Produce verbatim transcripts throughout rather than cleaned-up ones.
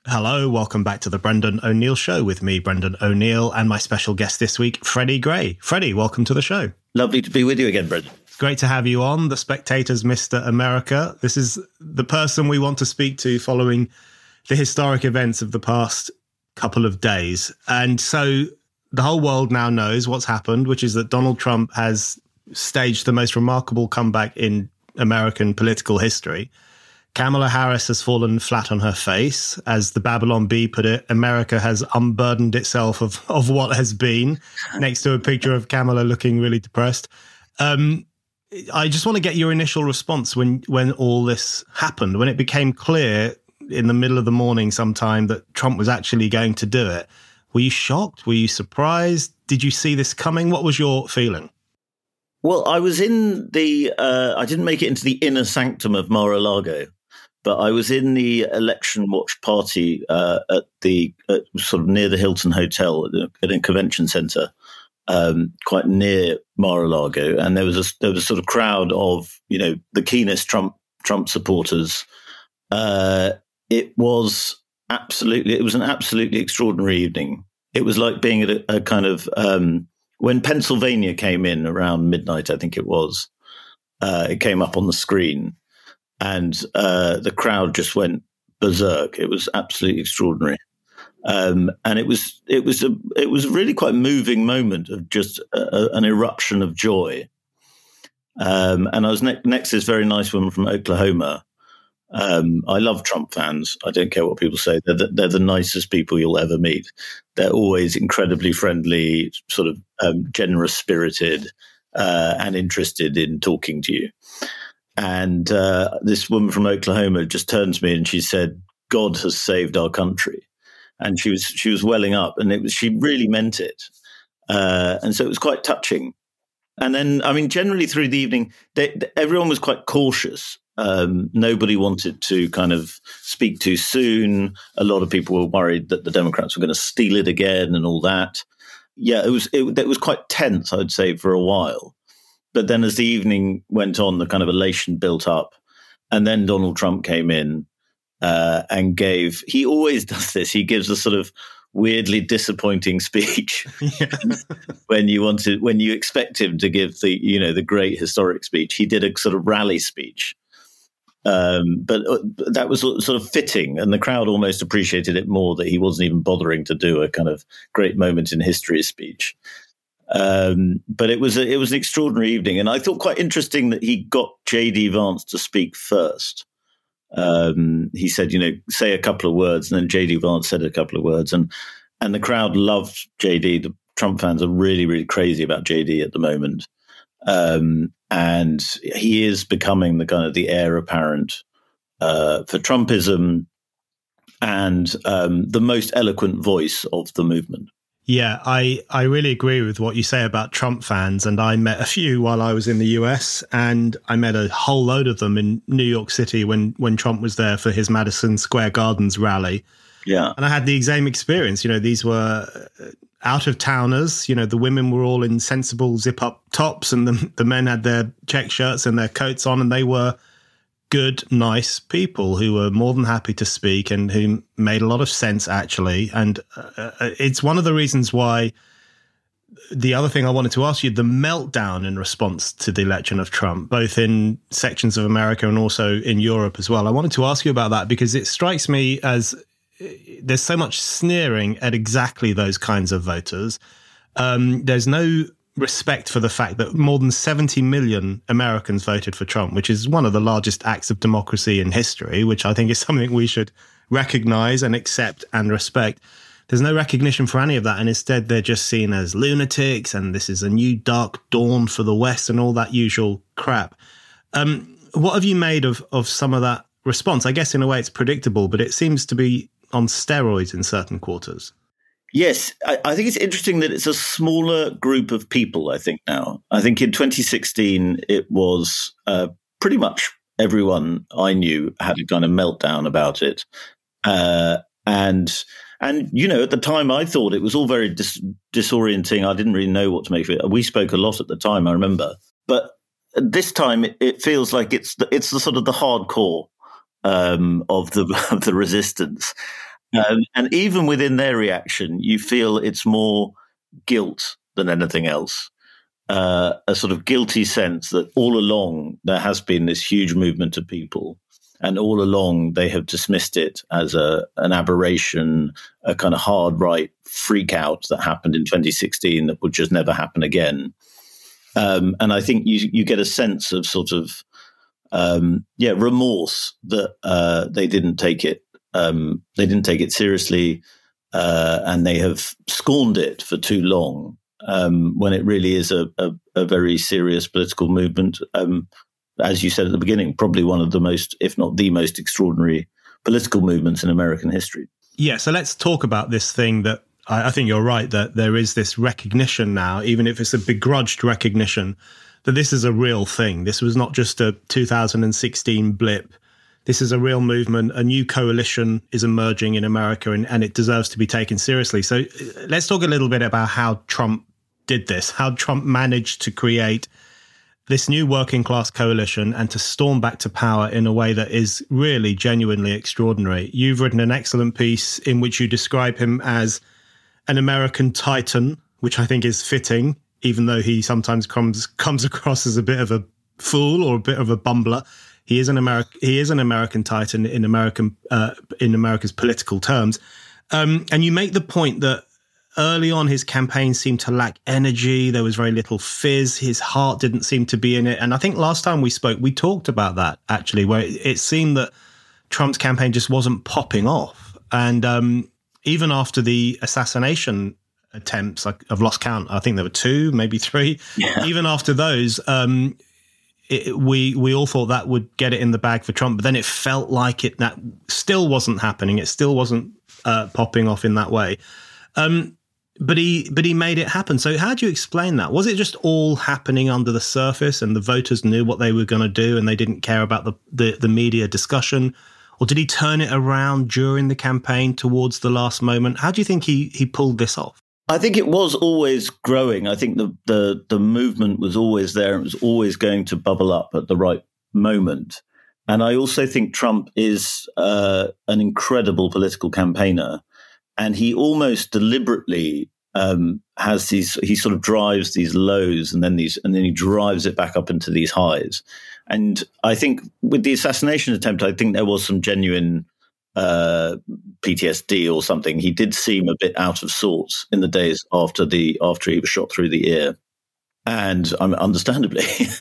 Hello, welcome back to the Brendan O'Neill Show with me, Brendan O'Neill, and my special guest this week, Freddie Gray. Freddie, welcome to the show. Lovely to be with you again, Brendan. It's great to have you on, The Spectator's Mister America. This is the person we want to speak to following the historic events of the past couple of days. And so the whole world now knows what's happened, which is that Donald Trump has staged the most remarkable comeback in American political history. Kamala Harris has fallen flat on her face. As the Babylon Bee put it, America has unburdened itself of, of what has been, next to a picture of Kamala looking really depressed. Um, I just want to get your initial response when, when all this happened, when it became clear in the middle of the morning sometime that Trump was actually going to do it. Were you shocked? Were you surprised? Did you see this coming? What was your feeling? Well, I was in the, uh, I didn't make it into the inner sanctum of Mar-a-Lago. But I was in the election watch party uh, at the at sort of near the Hilton Hotel at a, at a convention centre, um, quite near Mar-a-Lago, and there was a there was a sort of crowd of you know the keenest Trump Trump supporters. Uh, it was absolutely it was an absolutely extraordinary evening. It was like being at a, a kind of um, when Pennsylvania came in around midnight, I think it was. Uh, it came up on the screen. And uh, the crowd just went berserk. It was absolutely extraordinary, um, and it was it was a it was really quite a moving moment of just a, a, an eruption of joy. Um, and I was ne- next to this very nice woman from Oklahoma. Um, I love Trump fans. I don't care what people say. They're the, they're the nicest people you'll ever meet. They're always incredibly friendly, sort of um, generous spirited, uh, and interested in talking to you. And uh, this woman from Oklahoma just turned to me and she said, "God has saved our country." And she was she was welling up, and it was she really meant it. Uh, and so it was quite touching. And then, I mean, generally through the evening, they, everyone was quite cautious. Um, nobody wanted to kind of speak too soon. A lot of people were worried that the Democrats were going to steal it again and all that. Yeah, it was it, it was quite tense, I'd say, for a while. But then as the evening went on, the kind of elation built up. And then Donald Trump came in uh, and gave, he always does this. He gives a sort of weirdly disappointing speech when you want to, when you expect him to give the, you know, the great historic speech. He did a sort of rally speech. Um, but that was sort of fitting. And the crowd almost appreciated it more that he wasn't even bothering to do a kind of great moment in history speech. Um, but it was a, it was an extraordinary evening, and I thought quite interesting that he got J D Vance to speak first. Um, he said, you know, say a couple of words, and then J D Vance said a couple of words, and and the crowd loved J D. The Trump fans are really, really crazy about J D at the moment, um, and he is becoming the kind of the heir apparent uh, for Trumpism and um, the most eloquent voice of the movement. Yeah, I, I really agree with what you say about Trump fans. And I met a few while I was in the U S, and I met a whole load of them in New York City when, when Trump was there for his Madison Square Gardens rally. Yeah. And I had the same experience. You know, these were out of towners. You know, the women were all in sensible zip up tops, and the, the men had their check shirts and their coats on, and they were good, nice people who were more than happy to speak and who made a lot of sense, actually. And uh, it's one of the reasons why the other thing I wanted to ask you, the meltdown in response to the election of Trump, both in sections of America and also in Europe as well. I wanted to ask you about that because it strikes me as there's so much sneering at exactly those kinds of voters. Um, there's no respect for the fact that more than seventy million Americans voted for Trump, which is one of the largest acts of democracy in history, which I think is something we should recognize and accept and respect. There's no recognition for any of that. And instead, they're just seen as lunatics, and this is a new dark dawn for the West and all that usual crap. Um, what have you made of, of some of that response? I guess in a way it's predictable, but it seems to be on steroids in certain quarters. Yes, I, I think it's interesting that it's a smaller group of people, I think, now. I think in twenty sixteen, it was uh, pretty much everyone I knew had a kind of meltdown about it. Uh, and, and you know, at the time, I thought it was all very dis- disorienting. I didn't really know what to make of it. We spoke a lot at the time, I remember. But this time, it, it feels like it's the, it's the sort of the hardcore um, of the of the resistance. Um, and even within their reaction, you feel it's more guilt than anything else. Uh, a sort of guilty sense that all along there has been this huge movement of people, and all along they have dismissed it as a an aberration, a kind of hard right freak out that happened in twenty sixteen that would just never happen again. Um, and I think you you get a sense of sort of um, yeah remorse that uh, they didn't take it. Um, they didn't take it seriously, uh, and they have scorned it for too long, um, when it really is a, a, a very serious political movement. Um, as you said at the beginning, probably one of the most, if not the most extraordinary political movements in American history. Yeah, so let's talk about this thing that I, I think you're right, that there is this recognition now, even if it's a begrudged recognition, that this is a real thing. This was not just a two thousand sixteen blip. This is a real movement. A new coalition is emerging in America, and, and it deserves to be taken seriously. So let's talk a little bit about how Trump did this, how Trump managed to create this new working class coalition and to storm back to power in a way that is really genuinely extraordinary. You've written an excellent piece in which you describe him as an American titan, which I think is fitting, even though he sometimes comes comes across as a bit of a fool or a bit of a bumbler. He is an American. He is an American titan in American uh, in America's political terms, um, and you make the point that early on his campaign seemed to lack energy. There was very little fizz. His heart didn't seem to be in it. And I think last time we spoke, we talked about that actually, where it, it seemed that Trump's campaign just wasn't popping off. And um, even after the assassination attempts, like, I've lost count. I think there were two, maybe three. Yeah. Even after those. Um, It, we we all thought that would get it in the bag for Trump, but then it felt like it that still wasn't happening. It still wasn't uh, popping off in that way. Um, but he but he made it happen. So how do you explain that? Was it just all happening under the surface, and the voters knew what they were going to do, and they didn't care about the, the the media discussion, or did he turn it around during the campaign towards the last moment? How do you think he he pulled this off? I think it was always growing. I think the, the the movement was always there. It was always going to bubble up at the right moment. And I also think Trump is uh, an incredible political campaigner. And he almost deliberately um, has these, he sort of drives these lows and then these, and then he drives it back up into these highs. And I think with the assassination attempt, I think there was some genuine Uh, P T S D or something. He did seem a bit out of sorts in the days after the after he was shot through the ear, and um, understandably,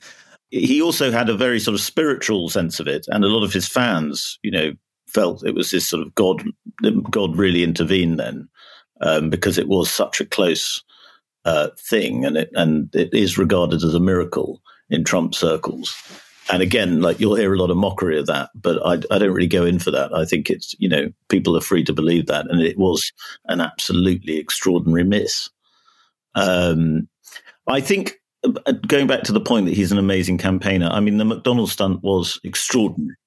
he also had a very sort of spiritual sense of it, and a lot of his fans, you know, felt it was this sort of God. God really intervened then, um, because it was such a close uh, thing, and it and it is regarded as a miracle in Trump circles. And again, like, you'll hear a lot of mockery of that, but I, I don't really go in for that. I think it's, you know, people are free to believe that. And it was an absolutely extraordinary miss. Um, I think, going back to the point that he's an amazing campaigner, I mean, the McDonald's stunt was extraordinary.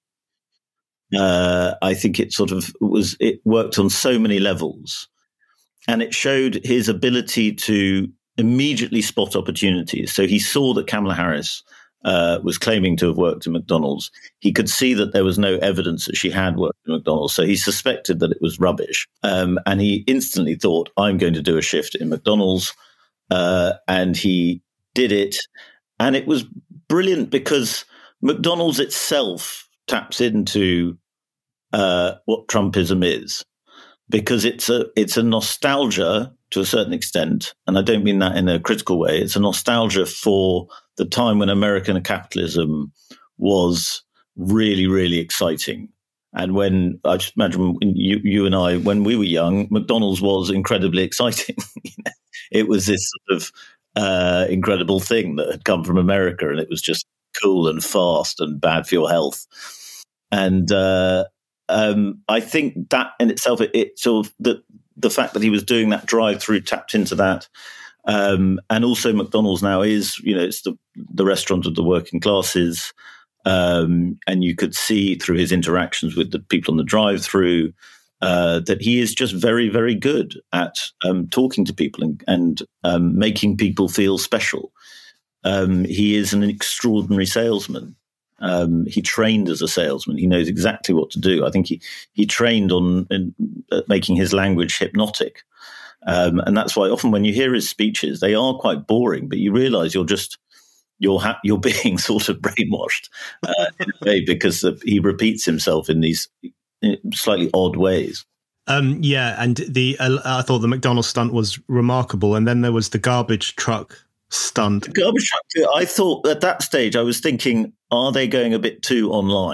Uh, I think it sort of was, it worked on so many levels, and it showed his ability to immediately spot opportunities. So he saw that Kamala Harris Uh, was claiming to have worked at McDonald's. He could see that there was no evidence that she had worked at McDonald's, so he suspected that it was rubbish. Um, and he instantly thought, I'm going to do a shift in McDonald's. Uh, and he did it. And it was brilliant because McDonald's itself taps into uh, what Trumpism is, because it's a it's a nostalgia to a certain extent, and I don't mean that in a critical way. It's a nostalgia for the time when American capitalism was really, really exciting. And when, I just imagine you, you and I, when we were young, McDonald's was incredibly exciting. It was this sort of uh, incredible thing that had come from America, and it was just cool and fast and bad for your health. And uh, um, I think that in itself, it, it sort of, the, the fact that he was doing that drive-through tapped into that. Um, and also McDonald's now is, you know, it's the, the restaurant of the working classes. Um, and you could see through his interactions with the people on the drive-through uh, that he is just very, very good at um, talking to people and, and um, making people feel special. Um, he is an extraordinary salesman. Um, he trained as a salesman. He knows exactly what to do. I think he he trained on in, uh, making his language hypnotic, um, and that's why often when you hear his speeches, they are quite boring. But you realise you're just you're ha- you're being sort of brainwashed uh, in a way, because of, he repeats himself in these slightly odd ways. Um, yeah, and the uh, I thought the McDonald's stunt was remarkable, and then there was the garbage truck stunt. The garbage truck. I thought at that stage, I was thinking, are they going a bit too online?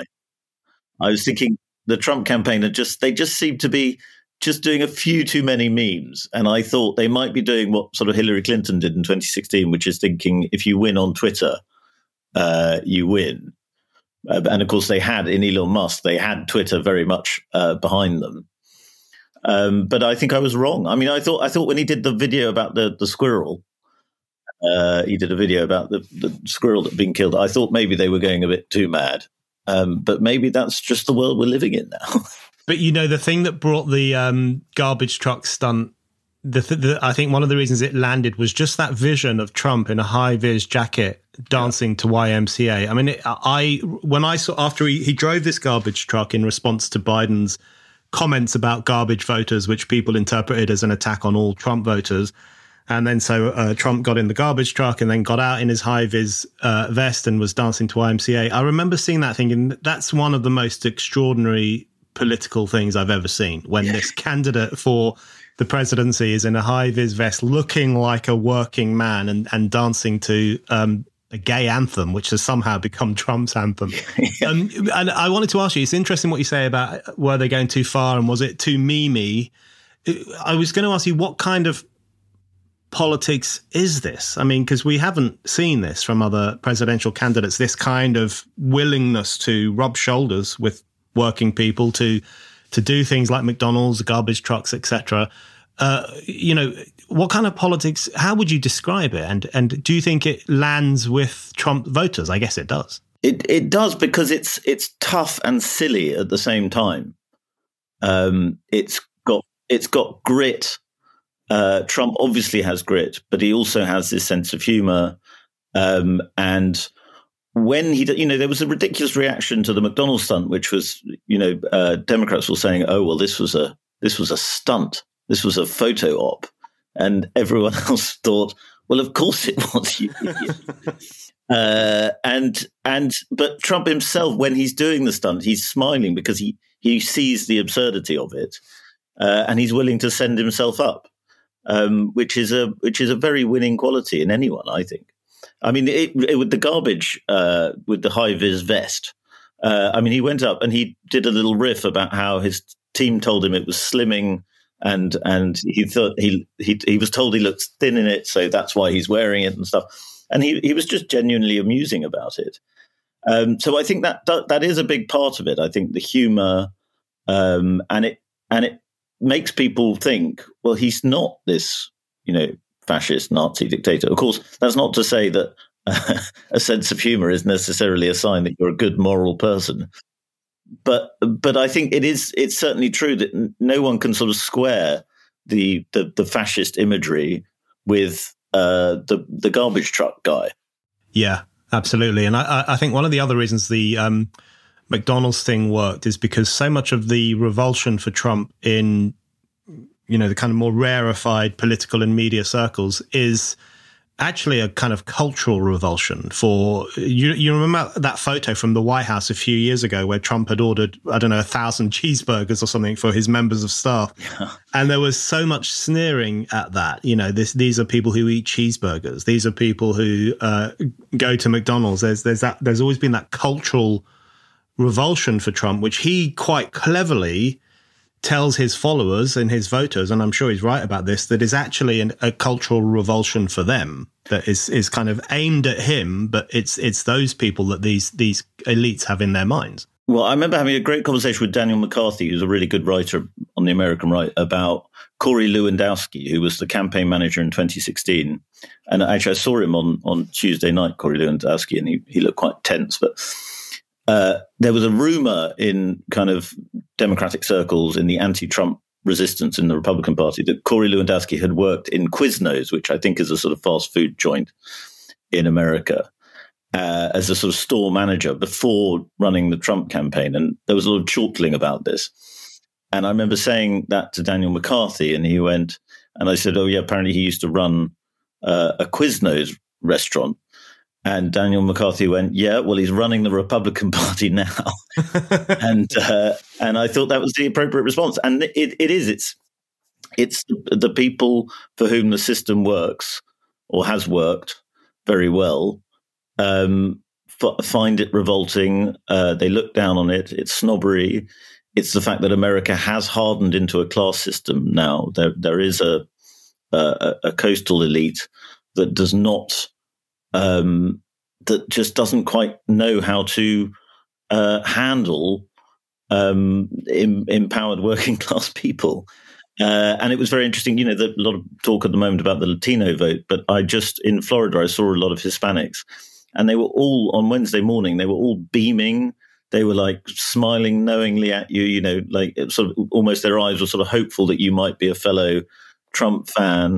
I was thinking the Trump campaign had just they just seemed to be just doing a few too many memes, and I thought they might be doing what sort of Hillary Clinton did in twenty sixteen, which is thinking if you win on Twitter, uh, you win. Uh, and of course, they had in Elon Musk, they had Twitter very much uh, behind them. Um, but I think I was wrong. I mean, I thought I thought when he did the video about the the squirrel, uh, he did a video about the, the squirrel that had been killed. I thought maybe they were going a bit too mad. Um, but maybe that's just the world we're living in now. But, you know, the thing that brought the um, garbage truck stunt, the, th- the I think one of the reasons it landed was just that vision of Trump in a high-vis jacket dancing yeah. to Y M C A. I mean, it, I when I saw after he, he drove this garbage truck in response to Biden's comments about garbage voters, which people interpreted as an attack on all Trump voters. And then so uh, Trump got in the garbage truck and then got out in his high-vis uh, vest and was dancing to Y M C A. I remember seeing that thinking, that's one of the most extraordinary political things I've ever seen, when yeah. this candidate for the presidency is in a high-vis vest looking like a working man and, and dancing to um, a gay anthem, which has somehow become Trump's anthem. yeah. um, and I wanted to ask you, it's interesting what you say about were they going too far and was it too memey? I was going to ask you, what kind of politics is this? I mean, because we haven't seen this from other presidential candidates, this kind of willingness to rub shoulders with working people, to to do things like McDonald's, garbage trucks, et cetera. Uh, you know, what kind of politics, how would you describe it? And and do you think it lands with Trump voters? I guess it does. It it does, because it's it's tough and silly at the same time. Um, it's got it's got grit. Uh, Trump obviously has grit, but he also has this sense of humor. Um, and when he, you know, there was a ridiculous reaction to the McDonald's stunt, which was, you know, uh, Democrats were saying, "Oh, well, this was a this was a stunt. This was a photo op," and everyone else thought, "Well, of course it was." You idiot. uh, and and but Trump himself, when he's doing the stunt, he's smiling because he he sees the absurdity of it, uh, and he's willing to send himself up. Um, which is a which is a very winning quality in anyone, I think. I mean, it, it, with the garbage, uh, with the high vis vest. Uh, I mean, he went up and he did a little riff about how his team told him it was slimming, and and he thought he he he was told he looked thin in it, so that's why he's wearing it and stuff. And he he was just genuinely amusing about it. Um, so I think that, that that is a big part of it. I think the humor, um, and it and it. makes people think, well, he's not this, you know, fascist Nazi dictator. Of course, that's not to say that uh, a sense of humor is necessarily a sign that you're a good moral person. But but I think it is it's certainly true that no one can sort of square the the, the fascist imagery with uh, the the garbage truck guy. Yeah, absolutely. And I, I think one of the other reasons the um, McDonald's thing worked is because so much of the revulsion for Trump in, you know, the kind of more rarefied political and media circles is actually a kind of cultural revulsion for, you you remember that photo from the White House a few years ago where Trump had ordered, I don't know, a thousand cheeseburgers or something for his members of staff. Yeah. And there was so much sneering at that. You know, this, these are people who eat cheeseburgers. These are people who uh, go to McDonald's. There's, there's that, there's always been that cultural revulsion for Trump, which he quite cleverly tells his followers and his voters, and I'm sure he's right about this, that is actually an, a cultural revulsion for them that is is kind of aimed at him, but it's it's those people that these these elites have in their minds. Well, I remember having a great conversation with Daniel McCarthy, who's a really good writer on the American right, about Corey Lewandowski, who was the campaign manager in twenty sixteen. And actually, I saw him on, on Tuesday night, Corey Lewandowski, and he, he looked quite tense, but Uh, there was a rumor in kind of Democratic circles in the anti-Trump resistance in the Republican Party that Corey Lewandowski had worked in Quiznos, which I think is a sort of fast food joint in America. uh, as a sort of store manager before running the Trump campaign. And there was a lot of chortling about this. And I remember saying that to Daniel McCarthy, and he went, and I said, oh, yeah, apparently he used to run uh, a Quiznos restaurant. And Daniel McCarthy went, yeah, well, he's running the Republican Party now. and uh, and I thought that was the appropriate response. And it, it is. It's it's the people for whom the system works or has worked very well um, f- find it revolting. Uh, they look down on it. It's snobbery. It's the fact that America has hardened into a class system now. There there is a a, a coastal elite that does not. Um, that just doesn't quite know how to uh, handle um, em- empowered working class people. Uh, and it was very interesting, you know, there's a lot of talk at the moment about the Latino vote, but I just, in Florida, I saw a lot of Hispanics, and they were all, on Wednesday morning, they were all beaming. They were like smiling knowingly at you, you know, like sort of almost their eyes were sort of hopeful that you might be a fellow Trump fan.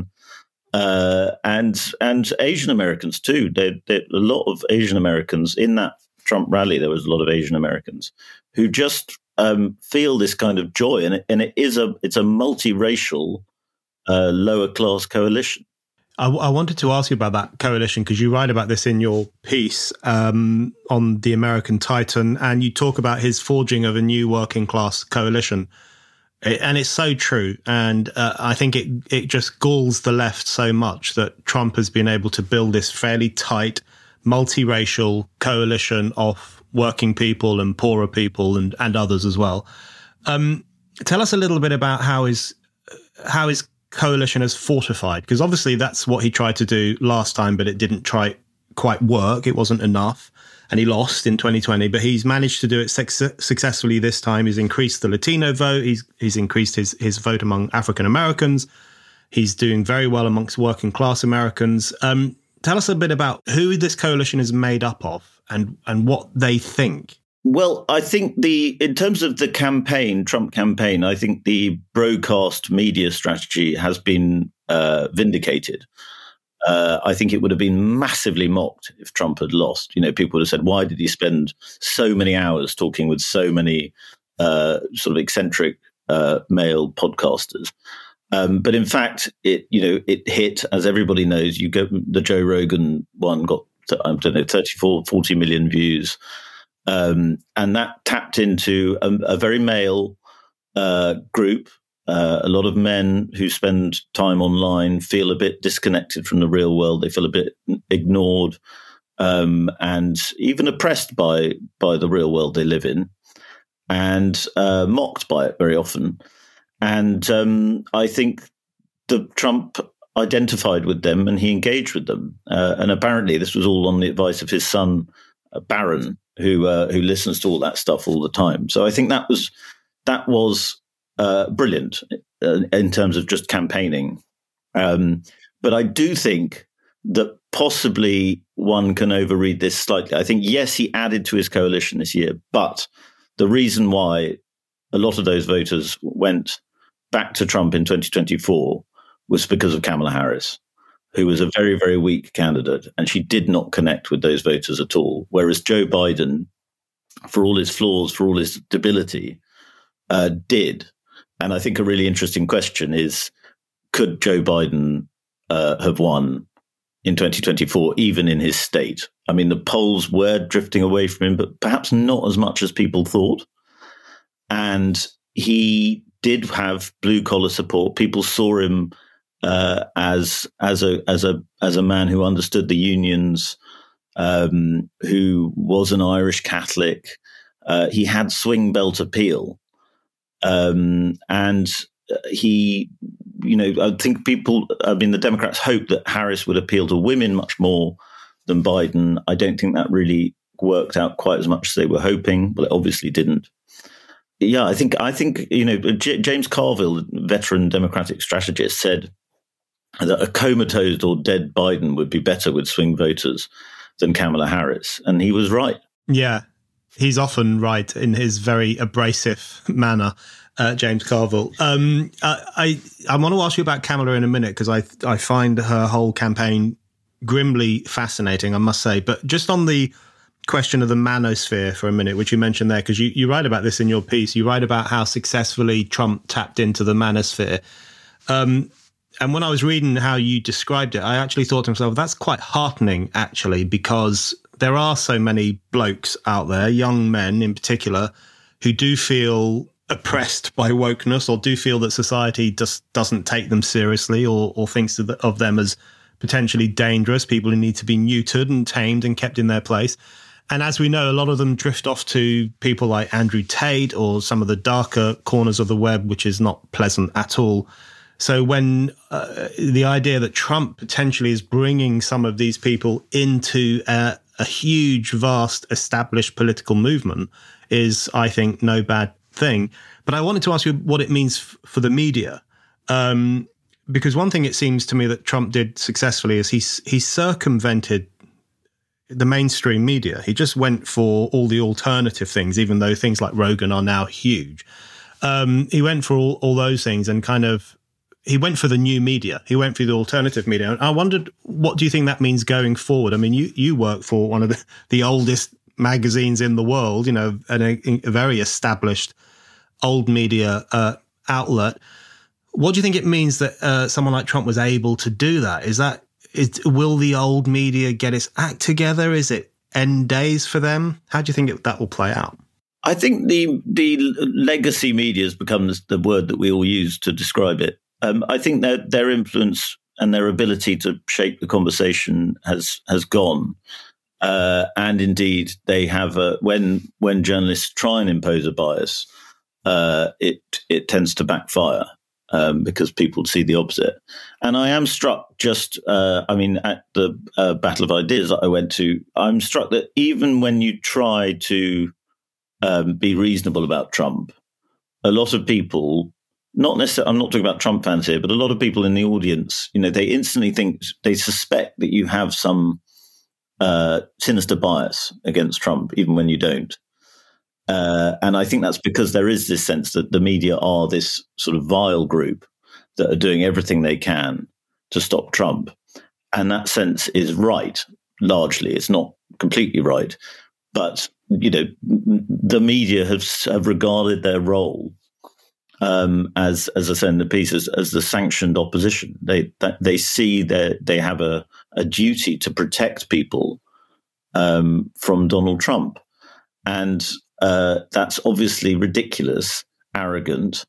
Uh, and and Asian Americans too. There, there, a lot of Asian Americans in that Trump rally. There was a lot of Asian Americans who just um, feel this kind of joy, and it, and it is a it's a multiracial, uh, lower class coalition. I, I wanted to ask you about that coalition because you write about this in your piece um, on the American Titan, and you talk about his forging of a new working class coalition. And it's so true. And uh, I think it it just galls the left so much that Trump has been able to build this fairly tight, multiracial coalition of working people and poorer people and, and others as well. Um, tell us a little bit about how his, how his coalition has fortified, because obviously that's what he tried to do last time, but it didn't try quite work. It wasn't enough. And he lost in twenty twenty, but he's managed to do it suc- successfully this time. He's increased the Latino vote. He's he's increased his, his vote among African Americans. He's doing very well amongst working class Americans. Um, tell us a bit about who this coalition is made up of and, and what they think. Well, I think the in terms of the campaign, Trump campaign, I think the broadcast media strategy has been uh, vindicated. Uh, I think it would have been massively mocked if Trump had lost. You know, people would have said, why did he spend so many hours talking with so many uh, sort of eccentric uh, male podcasters? Um, but in fact, it, you know, it hit, as everybody knows, you go, the Joe Rogan one got, I don't know, thirty-four, forty million views. Um, and that tapped into a, a very male uh, group. Uh, a lot of men who spend time online feel a bit disconnected from the real world. They feel a bit ignored um, and even oppressed by by the real world they live in, and uh, mocked by it very often. And um, I think the Trump identified with them and he engaged with them. Uh, and apparently, this was all on the advice of his son uh, Barron, who uh, who listens to all that stuff all the time. So I think that was that was. Uh, brilliant uh, in terms of just campaigning. Um, but I do think that possibly one can overread this slightly. I think, yes, he added to his coalition this year, but the reason why a lot of those voters went back to Trump in twenty twenty-four was because of Kamala Harris, who was a very, very weak candidate, and she did not connect with those voters at all. Whereas Joe Biden, for all his flaws, for all his debility, uh, did. And I think a really interesting question is, could Joe Biden uh, have won in twenty twenty-four, even in his state? I mean, the polls were drifting away from him, but perhaps not as much as people thought. And he did have blue collar support. People saw him uh, as as a as a as a man who understood the unions, um, who was an Irish Catholic. Uh, he had swing belt appeal. Um, and he, you know, I think people, I mean, the Democrats hoped that Harris would appeal to women much more than Biden. I don't think that really worked out quite as much as they were hoping, but it obviously didn't. Yeah, I think, I think, you know, J- James Carville, veteran Democratic strategist, said that a comatose or dead Biden would be better with swing voters than Kamala Harris. And he was right. Yeah. He's often right in his very abrasive manner, uh, James Carville. Um, I, I I want to ask you about Kamala in a minute because I I find her whole campaign grimly fascinating, I must say. But just on the question of the manosphere for a minute, which you mentioned there, because you, you write about this in your piece. You write about how successfully Trump tapped into the manosphere. Um, and when I was reading how you described it, I actually thought to myself, that's quite heartening, actually, because there are so many blokes out there, young men in particular, who do feel oppressed by wokeness or do feel that society just doesn't take them seriously or, or thinks of, the, of them as potentially dangerous, people who need to be neutered and tamed and kept in their place. And as we know, a lot of them drift off to people like Andrew Tate or some of the darker corners of the web, which is not pleasant at all. So when uh, the idea that Trump potentially is bringing some of these people into a, a huge, vast, established political movement is, I think, no bad thing. But I wanted to ask you what it means f- for the media. Um, because one thing it seems to me that Trump did successfully is he, he circumvented the mainstream media. He just went for all the alternative things, even though things like Rogan are now huge. Um, he went for all, all those things and kind of, he went for the new media. He went for the alternative media. And I wondered, what do you think that means going forward? I mean, you, you work for one of the, the oldest magazines in the world, you know, and a, a very established old media uh, outlet. What do you think it means that uh, someone like Trump was able to do that? Is that, Is, will the old media get its act together? Is it end days for them? How do you think it, that will play out? I think the the legacy media has become the word that we all use to describe it. Um, I think their their influence and their ability to shape the conversation has has gone. Uh, and indeed, they have a, when when journalists try and impose a bias, uh, it it tends to backfire. Um, because people see the opposite. And I am struck just, uh, I mean, at the uh, Battle of Ideas that I went to, I'm struck that even when you try to um, be reasonable about Trump, a lot of people, not necessarily, I'm not talking about Trump fans here, but a lot of people in the audience, you know, they instantly think, they suspect that you have some uh, sinister bias against Trump, even when you don't. Uh, and I think that's because there is this sense that the media are this sort of vile group that are doing everything they can to stop Trump. And that sense is right, largely. It's not completely right. But, you know, the media have, have regarded their role um, as, as I said in the piece, as, as the sanctioned opposition. They that, they see that they have a, a duty to protect people um, from Donald Trump. And Uh, that's obviously ridiculous, arrogant,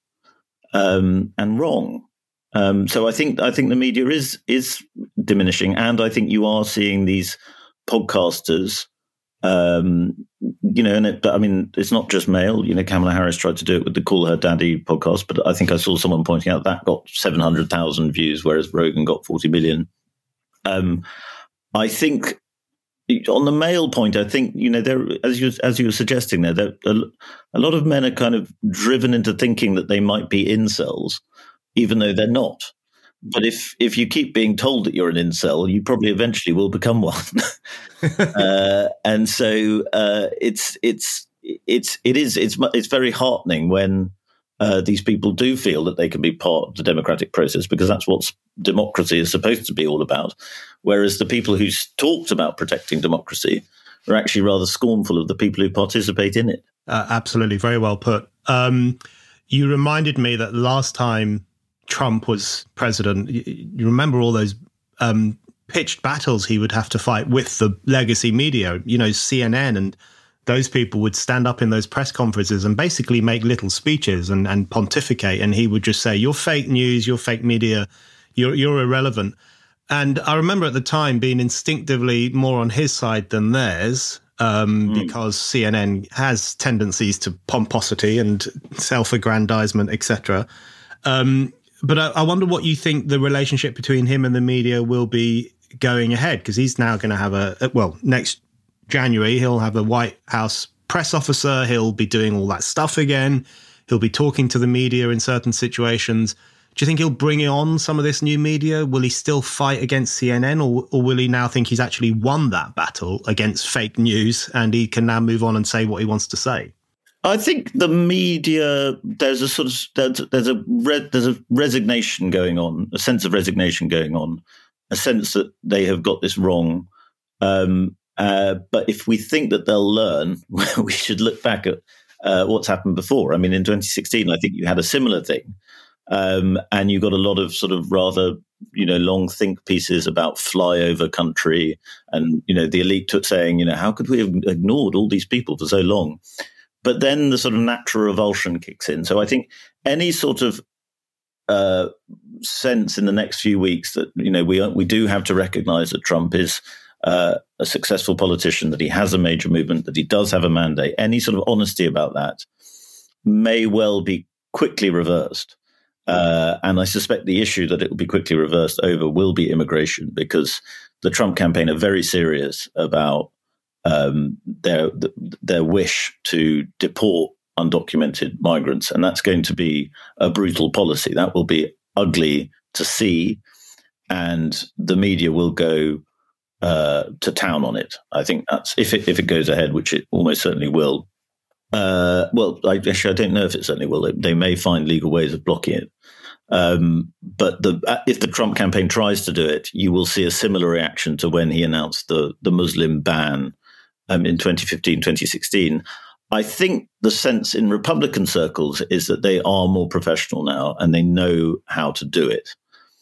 um, and wrong. Um, so I think I think the media is is diminishing, and I think you are seeing these podcasters. Um, you know, and it, I mean, it's not just male. You know, Kamala Harris tried to do it with the Call Her Daddy podcast, but I think I saw someone pointing out that got seven hundred thousand views, whereas Rogan got forty million. Um, I think. On the male point, I think, you know, there, as you as you were suggesting there, there a, a lot of men are kind of driven into thinking that they might be incels, even though they're not. But if if you keep being told that you're an incel, you probably eventually will become one. uh, and so uh, it's it's it's it is it's it's very heartening when uh, these people do feel that they can be part of the democratic process, because that's what democracy is supposed to be all about. Whereas the people who talked about protecting democracy are actually rather scornful of the people who participate in it. Uh, absolutely. Very well put. Um, you reminded me that last time Trump was president, you, you remember all those um, pitched battles he would have to fight with the legacy media, you know, C N N, and those people would stand up in those press conferences and basically make little speeches and, and pontificate. And he would just say, you're fake news, you're fake media, you're, you're irrelevant. And I remember at the time being instinctively more on his side than theirs, um, mm. because C N N has tendencies to pomposity and self-aggrandizement, et cetera. Um, but I, I wonder what you think the relationship between him and the media will be going ahead, because he's now going to have a, well, next January, he'll have the White House press officer. He'll be doing all that stuff again. He'll be talking to the media in certain situations. Do you think he'll bring on some of this new media? Will he still fight against C N N, or, or will he now think he's actually won that battle against fake news and he can now move on and say what he wants to say? I think the media, there's a sort of there's, there's a re, there's a resignation going on, a sense of resignation going on a sense that they have got this wrong. Um, uh, but if we think that they'll learn, we should look back at uh, what's happened before. I mean, in twenty sixteen, I think you had a similar thing. Um, and you got a lot of sort of rather, you know, long think pieces about flyover country. And, you know, the elite took saying, you know, how could we have ignored all these people for so long? But then the sort of natural revulsion kicks in. So I think any sort of uh, sense in the next few weeks that, you know, we we do have to recognize that Trump is uh, a successful politician, that he has a major movement, that he does have a mandate, any sort of honesty about that may well be quickly reversed. Uh, and I suspect the issue that it will be quickly reversed over will be immigration, because the Trump campaign are very serious about um, their their wish to deport undocumented migrants, and that's going to be a brutal policy. That will be ugly to see, and the media will go uh, to town on it. I think that's if it if it goes ahead, which it almost certainly will. Uh, well, I, actually, I don't know if it certainly will. They, they may find legal ways of blocking it. Um, but the, if the Trump campaign tries to do it, you will see a similar reaction to when he announced the, the Muslim ban um, in twenty fifteen, twenty sixteen. I think the sense in Republican circles is that they are more professional now and they know how to do it.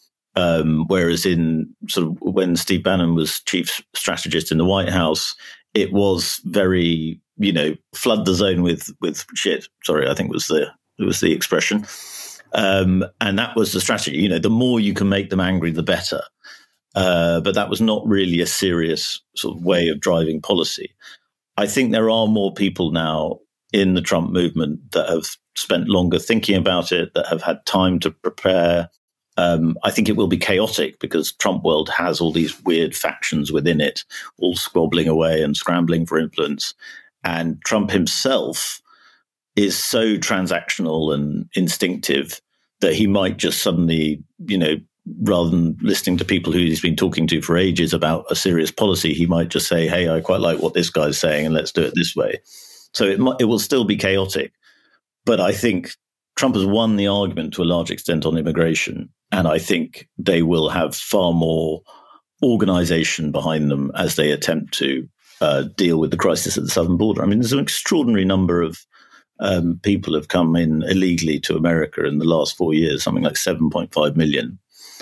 Um, whereas in sort of when Steve Bannon was chief strategist in the White House, it was very, you know, flood the zone with with shit. Sorry, I think was the it was the expression. Um, and that was the strategy. You know, the more you can make them angry, the better. Uh, but that was not really a serious sort of way of driving policy. I think there are more people now in the Trump movement that have spent longer thinking about it, that have had time to prepare. Um, I think it will be chaotic because Trump world has all these weird factions within it, all squabbling away and scrambling for influence. And Trump himself is so transactional and instinctive that he might just suddenly, you know, rather than listening to people who he's been talking to for ages about a serious policy, he might just say, hey, I quite like what this guy's saying and let's do it this way. So it might, it will still be chaotic. But I think Trump has won the argument to a large extent on immigration. And I think they will have far more organization behind them as they attempt to uh, deal with the crisis at the southern border. I mean, there's an extraordinary number of Um, people have come in illegally to America in the last four years, something like seven point five million.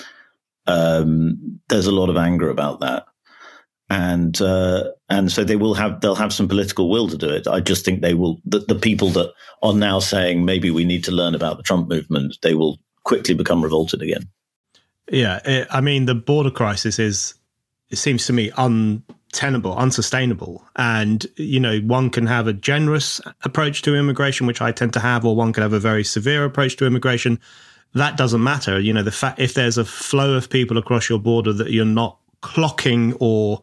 Um, there's a lot of anger about that. And uh, and so they will have they'll have some political will to do it. I just think they will the, the people that are now saying maybe we need to learn about the Trump movement, they will quickly become revolted again. Yeah, it, I mean, the border crisis is, it seems to me, untenable, unsustainable. And, you know, one can have a generous approach to immigration, which I tend to have, or one can have a very severe approach to immigration. That doesn't matter. You know, the fact, if there's a flow of people across your border that you're not clocking or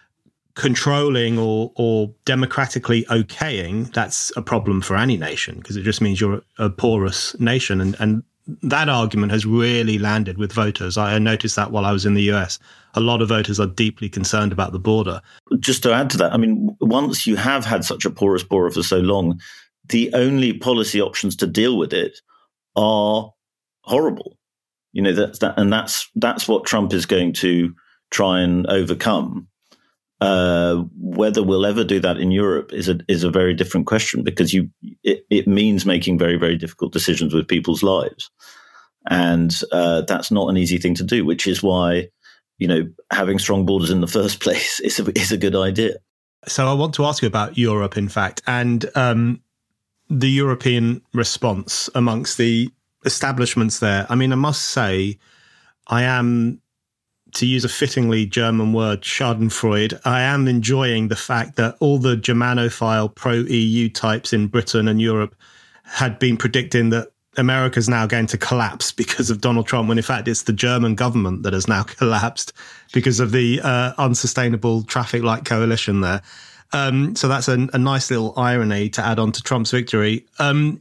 controlling or or democratically okaying, that's a problem for any nation, because it just means you're a porous nation. And, and that argument has really landed with voters. I noticed that while I was in the U S. A lot of voters are deeply concerned about the border. Just to add to that, I mean, once you have had such a porous border for so long, the only policy options to deal with it are horrible. You know, that's that, and that's that's what Trump is going to try and overcome. Uh, whether we'll ever do that in Europe is a is a very different question, because you it, it means making very, very difficult decisions with people's lives, and uh, that's not an easy thing to do. Which is why, you know, having strong borders in the first place is a, is a good idea. So I want to ask you about Europe, in fact, and um, the European response amongst the establishments there. I mean, I must say, I am, to use a fittingly German word, schadenfreude, I am enjoying the fact that all the Germanophile pro-E U types in Britain and Europe had been predicting that America's now going to collapse because of Donald Trump, when in fact it's the German government that has now collapsed because of the uh, unsustainable traffic light coalition there. Um, so that's a, a nice little irony to add on to Trump's victory. Um,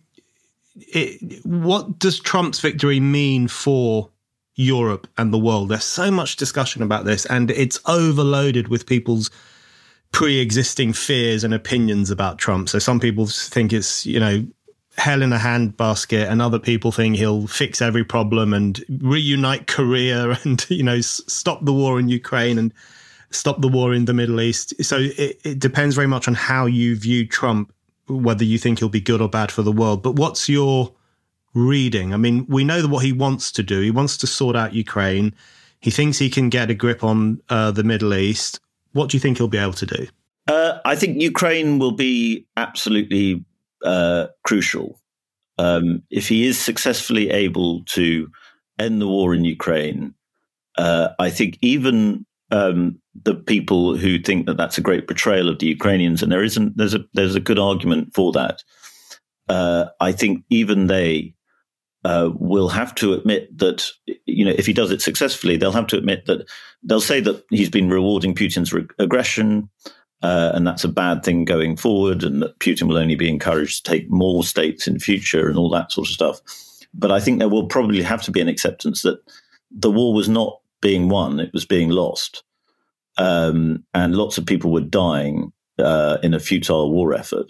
it, what does Trump's victory mean for Europe and the world? There's so much discussion about this, and it's overloaded with people's pre-existing fears and opinions about Trump. So some people think it's, you know, hell in a handbasket, and other people think he'll fix every problem and reunite Korea and, you know, s- stop the war in Ukraine and stop the war in the Middle East. So it, it depends very much on how you view Trump, whether you think he'll be good or bad for the world. But what's your reading? I mean, we know that what he wants to do. He wants to sort out Ukraine. He thinks he can get a grip on uh, the Middle East. What do you think he'll be able to do? Uh, I think Ukraine will be absolutely uh, crucial. Um, if he is successfully able to end the war in Ukraine, uh, I think even um, the people who think that that's a great betrayal of the Ukrainians, and there isn't, there's a there's a good argument for that. Uh, I think even they uh, will have to admit that, you know, if he does it successfully, they'll have to admit that they'll say that he's been rewarding Putin's re- aggression. Uh, and that's a bad thing going forward, and that Putin will only be encouraged to take more states in future and all that sort of stuff. But I think there will probably have to be an acceptance that the war was not being won, it was being lost. Um, and lots of people were dying uh, in a futile war effort.